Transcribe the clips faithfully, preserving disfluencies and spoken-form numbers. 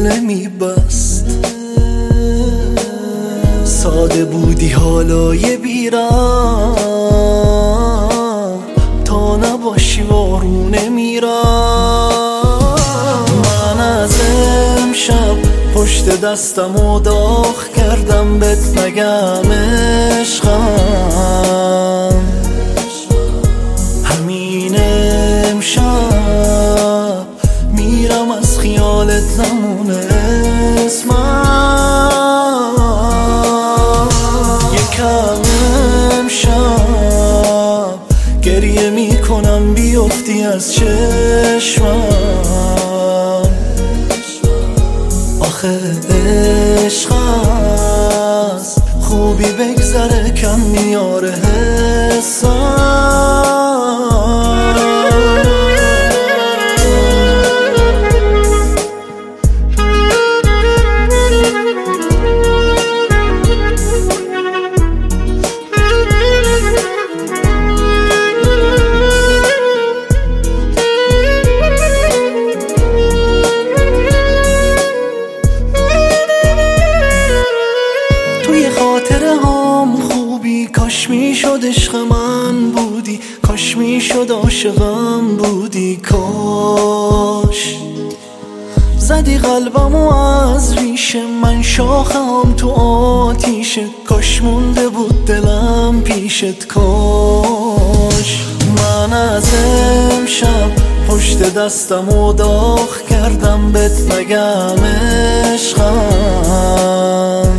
نمیبست. ساده بودی حالای بیرم، تا نباشی وارونه میرم. من از امشب پشت دستمو داغ کردم، بهت نگم عشقم. همین امشب میرم از خیالت نمونه اسمم. یکم امشب گریه میکنم بیفتی از چشمم. آخه عشق از خوبی بگذره کم میاره حسم. کاش میشد عشق من بودی، کاش میشد عاشقم بودی، کاش زدی قلبمو از ریشه، من شاخم تو آتیشه، کاش مونده بود دلم پیشت، کاش. من از امشب پشت دستمو داغ کردم، بهت نگم عشقم.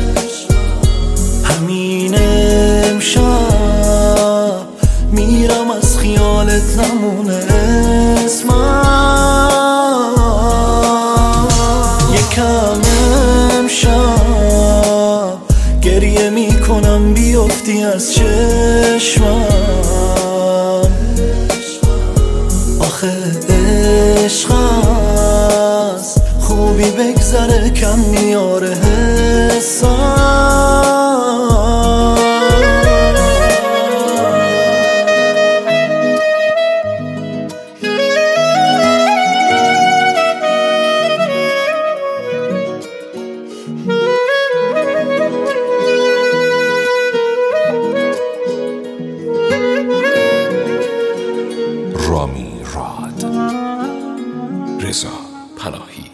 همین امشب میرم از خیالت نمونه اسمم. یکم امشب گریه میکنم بیفتی از چشمم. آخه عشق از خوبی بگذره کم میاره حسم. رامی راد، رضا پناهی.